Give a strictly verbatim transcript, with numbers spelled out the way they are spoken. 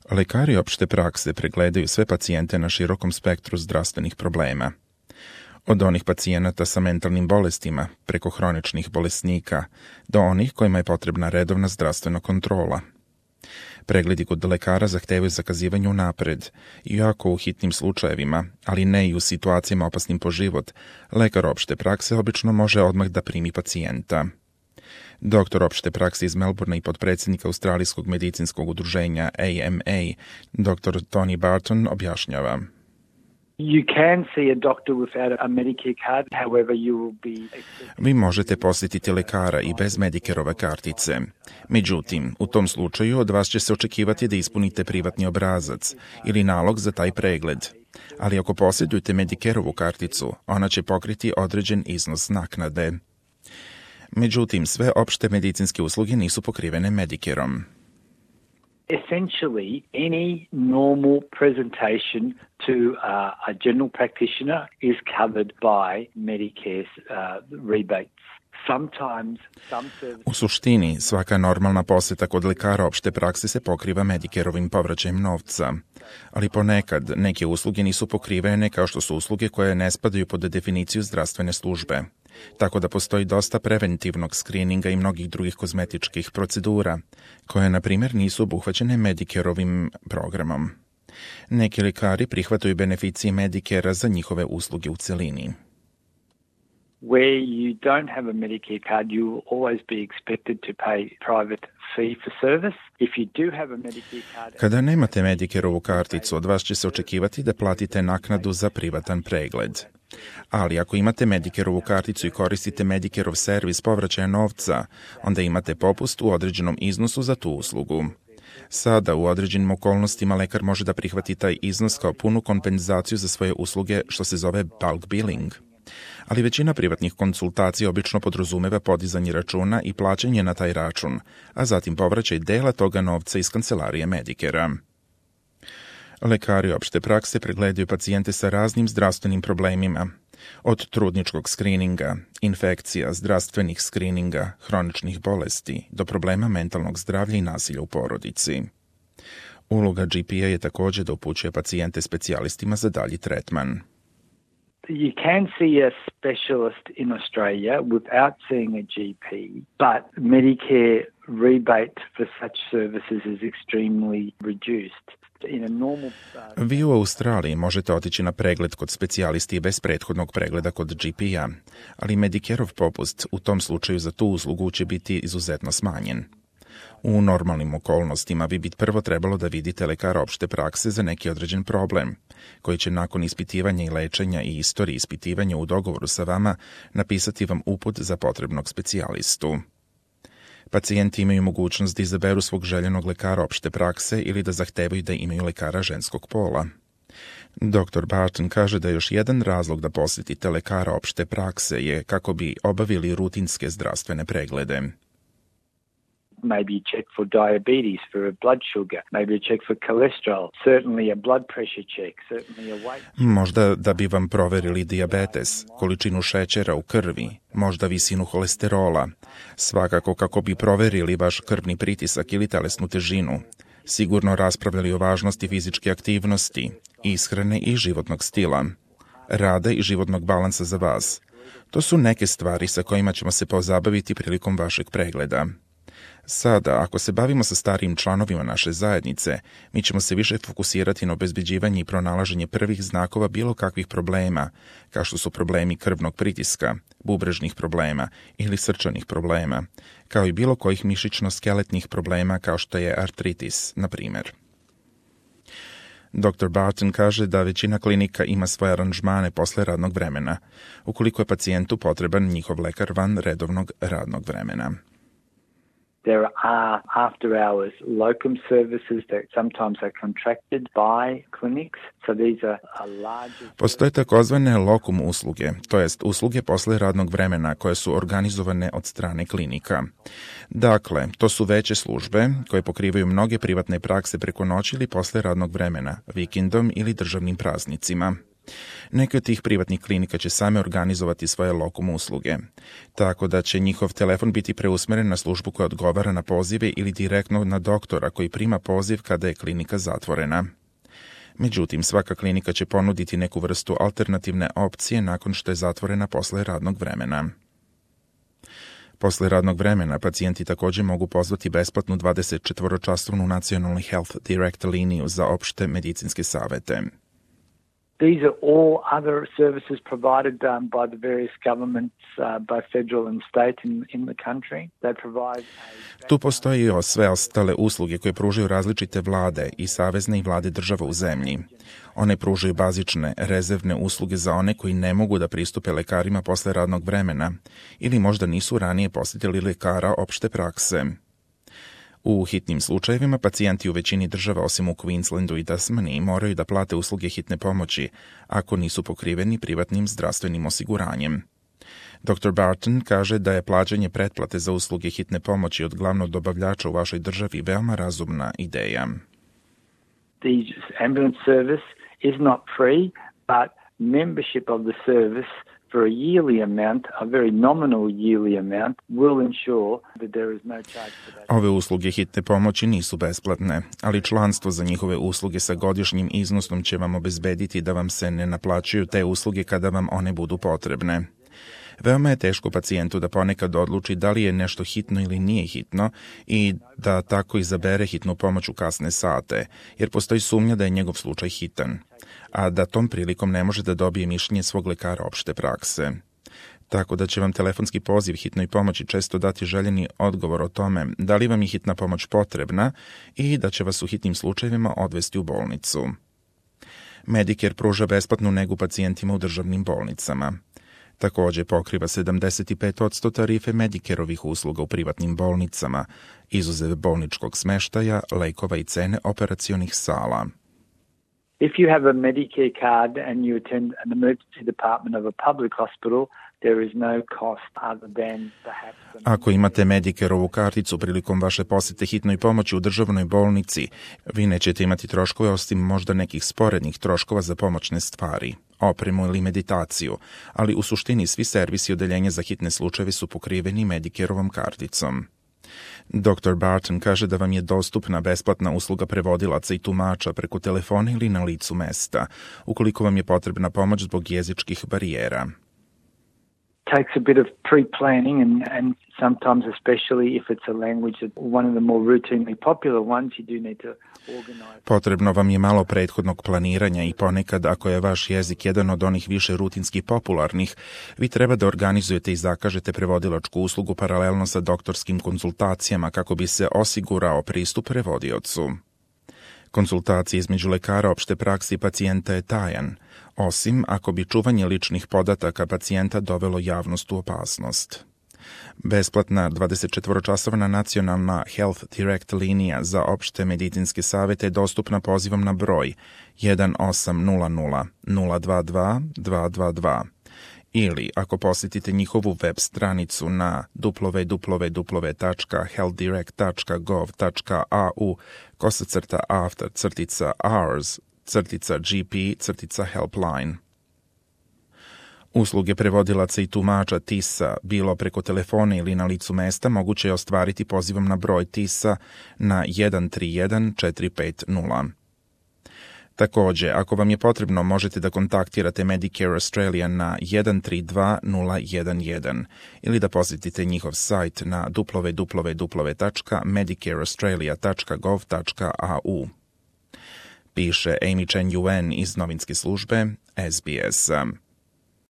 Lekari opšte prakse pregledaju sve pacijente na širokom spektru zdravstvenih problema. Od onih pacijenata sa mentalnim bolestima, preko hroničnih bolesnika, do onih kojima je potrebna redovna zdravstvena kontrola. Pregledi kod lekara zahtevaju zakazivanje unapred, iako u hitnim slučajevima, ali ne i u situacijama opasnim po život, lekar opšte prakse obično može odmah da primi pacijenta. Doktor opšte prakse iz Melbourna i potpredsjednik Australijskog medicinskog udruženja A M A, doktor Tony Barton, objašnjava. You can see a doctor without a Medicare card, however you will be... Vi možete posjetiti lekara i bez Medicareove kartice. Međutim, u tom slučaju od vas će se očekivati da ispunite privatni obrazac ili nalog za taj pregled. Ali ako posjedujete Medicareovu karticu, ona će pokriti određen iznos naknade. Međutim, sve opšte medicinske usluge nisu pokrivene Medicareom. Essentially, any normal presentation to uh, a general practitioner is covered by Medicare uh, rebates. Sometimes, some services... U suštini, svaka normalna posjeta kod lekara opšte prakse se pokriva Medicareovim povraćajem novca. Ali ponekad neke usluge nisu pokrivene kao što su usluge koje ne spadaju pod definiciju zdravstvene službe. Tako da postoji dosta preventivnog skrininga i mnogih drugih kozmetičkih procedura, koje, na primjer, nisu obuhvaćene Medicareovim programom. Neki lekari prihvataju beneficije Medicarea za njihove usluge u celini. Where you don't have a Medicare card, you will always be expected to pay private fee for service. If you do have a Medicare card... Kada nemate Medicareovu karticu, od vas će se očekivati da platite naknadu za privatan pregled. Ali ako imate Medicareovu karticu i koristite Medicareov servis povraćaja novca, onda imate popust u određenom iznosu za tu uslugu. Sada, u određenim okolnostima, lekar može da prihvati taj iznos kao punu kompenzaciju za svoje usluge, što se zove bulk billing. Ali većina privatnih konsultacija obično podrazumeva podizanje računa i plaćanje na taj račun, a zatim povraćaj dela toga novca iz kancelarije Medicarea. Lekari opšte prakse pregledaju pacijente sa raznim zdravstvenim problemima, od trudničkog skrininga, infekcija, zdravstvenih skrininga, hroničnih bolesti, do problema mentalnog zdravlja i nasilja u porodici. Uloga G P A je također da upućuje pacijente specijalistima za dalji tretman. You can see a specialist in Australia without seeing a G P, but Medicare rebate for such services is extremely reduced. In a normal, uh... Vi u Australiji možete otići na pregled kod specijalisti bez prethodnog pregleda kod G P A, ali Medicareov popust u tom slučaju za tu uslugu će biti izuzetno smanjen. U normalnim okolnostima vi bi prvo trebalo da vidite lekara opšte prakse za neki određen problem, koji će nakon ispitivanja i lečenja i istorije ispitivanja u dogovoru sa vama napisati vam uput za potrebnog specijalistu. Pacijenti imaju mogućnost da izaberu svog željenog lekara opšte prakse ili da zahtevaju da imaju lekara ženskog pola. doktor Barton kaže da još jedan razlog da posjetite lekara opšte prakse je kako bi obavili rutinske zdravstvene preglede. Maybe you check for diabetes, for a blood sugar, maybe you check for cholesterol, certainly a blood pressure check, certainly a weight. Možda da bi vam proverili dijabetes, količinu šećera u krvi, možda visinu holesterola, svakako kako bi proverili vaš krvni pritisak ili telesnu težinu, sigurno raspravljali o važnosti fizičke aktivnosti, ishrane i životnog stila, rada i životnog balansa za vas. To su neke stvari sa kojima ćemo se pozabaviti prilikom vašeg pregleda. Sada, ako se bavimo sa starijim članovima naše zajednice, mi ćemo se više fokusirati na obezbeđivanje i pronalaženje prvih znakova bilo kakvih problema, kao što su problemi krvnog pritiska, bubrežnih problema ili srčanih problema, kao i bilo kojih mišićno-skeletnih problema kao što je artritis, na primjer. doktor Barton kaže da većina klinika ima svoje aranžmane posle radnog vremena, ukoliko je pacijentu potreban njihov lekar van redovnog radnog vremena. There are after-hours locum services that sometimes are contracted by clinics, so these are a larger... Postoje takozvane lokum usluge, to jest usluge posle radnog vremena koje su organizovane od strane klinika. Dakle, to su veće službe koje pokrivaju mnoge privatne prakse preko noći ili posle radnog vremena, vikendom ili državnim praznicima. Neke od tih privatnih klinika će same organizovati svoje lokum usluge, tako da će njihov telefon biti preusmeren na službu koja odgovara na pozive ili direktno na doktora koji prima poziv kada je klinika zatvorena. Međutim, svaka klinika će ponuditi neku vrstu alternativne opcije nakon što je zatvorena posle radnog vremena. Posle radnog vremena pacijenti takođe mogu pozvati besplatnu dvadesetčetvoročasovnu nacionalnu Health Direct liniju za opšte medicinske savete. These are all other services provided um, by the various governments, uh, both federal and state in, in the country. They provide a... Tu postoji i sve ostale usluge koje pružaju različite vlade i savezne i vlade država u zemlji. One pružaju bazične, rezervne usluge za one koji ne mogu da pristupe lekarima posle radnog vremena ili možda nisu ranije posjetili lekara opšte prakse. U hitnim slučajevima pacijenti u većini država osim u Queenslandu i Tasmaniji moraju da plate usluge hitne pomoći ako nisu pokriveni privatnim zdravstvenim osiguranjem. doktor Barton kaže da je plaćanje pretplate za usluge hitne pomoći od glavnog dobavljača u vašoj državi veoma razumna ideja. The ambulance service is not free, but membership of the service for a yearly amount, a very nominal yearly amount, will ensure that there is no charge for that. Ove usluge hitne pomoći nisu besplatne, ali članstvo za njihove usluge sa godišnjim iznosom će vam obezbediti da vam se ne naplaćuju te usluge kada vam one budu potrebne. Veoma je teško pacijentu da ponekad odluči da li je nešto hitno ili nije hitno i da tako izabere hitnu pomoć u kasne sate, jer postoji sumnja da je njegov slučaj hitan, a da tom prilikom ne može da dobije mišljenje svog lekara opšte prakse. Tako da će vam telefonski poziv hitnoj pomoći često dati željeni odgovor o tome da li vam je hitna pomoć potrebna i da će vas u hitnim slučajevima odvesti u bolnicu. Medicare pruža besplatnu negu pacijentima u državnim bolnicama. Takođe pokriva sedamdeset pet posto tarife Medicareovih usluga u privatnim bolnicama, izuzev bolničkog smeštaja, lekova i cene operacionih sala. If you have a Medicare card and you attend an emergency department of a public hospital, there is no cost other than perhaps... Ako imate Medicareovu karticu prilikom vaše posete hitnoj pomoći u državnoj bolnici, vi nećete imati troškove osim možda nekih sporednih troškova za pomoćne stvari, opremu ili meditaciju, ali u suštini svi servisi odeljenja za hitne slučajeve su pokriveni Medicareovom karticom. doktor Barton kaže da vam je dostupna besplatna usluga prevodilaca i tumača preko telefona ili na licu mesta, ukoliko vam je potrebna pomoć zbog jezičkih barijera. Takes a bit of pre-planning and, and sometimes especially if it's a language that one of the more routinely popular ones, you do need to organize. Potrebno vam je malo prethodnog planiranja i ponekad ako je vaš jezik jedan od onih više rutinski popularnih, vi treba da organizujete i zakažete prevodilačku uslugu paralelno sa doktorskim konzultacijama kako bi se osigurao pristup prevodiocu. Konsultacija između lekara opšte prakse i pacijenta je tajan, osim ako bi čuvanje ličnih podataka pacijenta dovelo javnost u opasnost. Besplatna dvadesetčetvoročasovna nacionalna Health Direct linija za opšte medicinske savete je dostupna pozivom na broj jedan osam nula nula nula dva dva dva dva dva ili ako posjetite njihovu web stranicu na w w w tačka health direct tačka gov tačka a u kosacrta after crtica hours crtica gp crtica helpline. Usluge prevodilaca i tumača T I S-a, bilo preko telefona ili na licu mesta, moguće je ostvariti pozivom na broj T I S-a na jedan tri jedan četiri pet nula. Takođe, ako vam je potrebno, možete da kontaktirate Medicare Australia na jedan tri dva nula jedan jedan ili da posjetite njihov sajt na w w w tačka medicare australia tačka gov tačka a u. Piše Amy Chen Yuen iz novinske službe S B S.